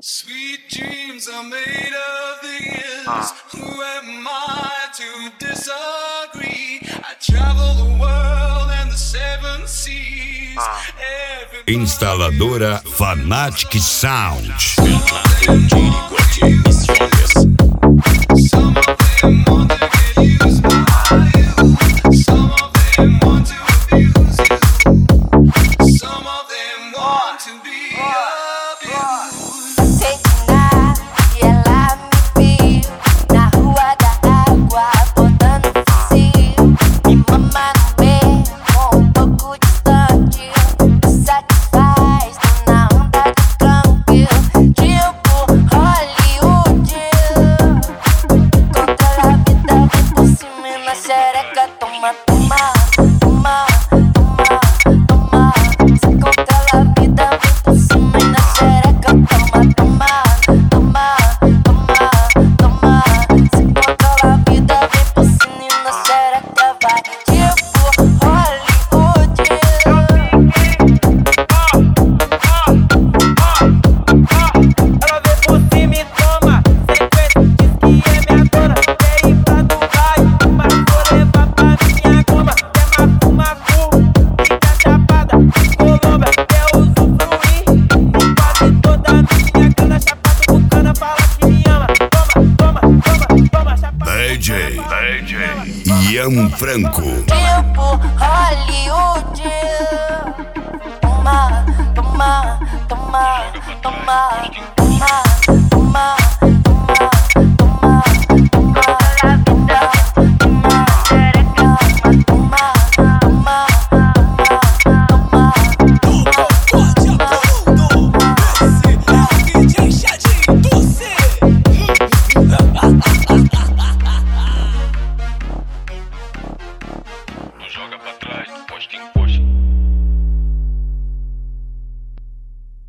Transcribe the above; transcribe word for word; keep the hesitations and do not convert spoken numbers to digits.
Sweet dreams are made of these. Uh. Who am I to disagree? I travel the world and the seven seas. Uh. Instaladora Fanatic Sound. Some of them want to get used by you. Some of them want to abuse you. Some of them want to be abused. D J, D J Ian Franco. Tipo Hollywood. Toma, toma, toma, toma, toma.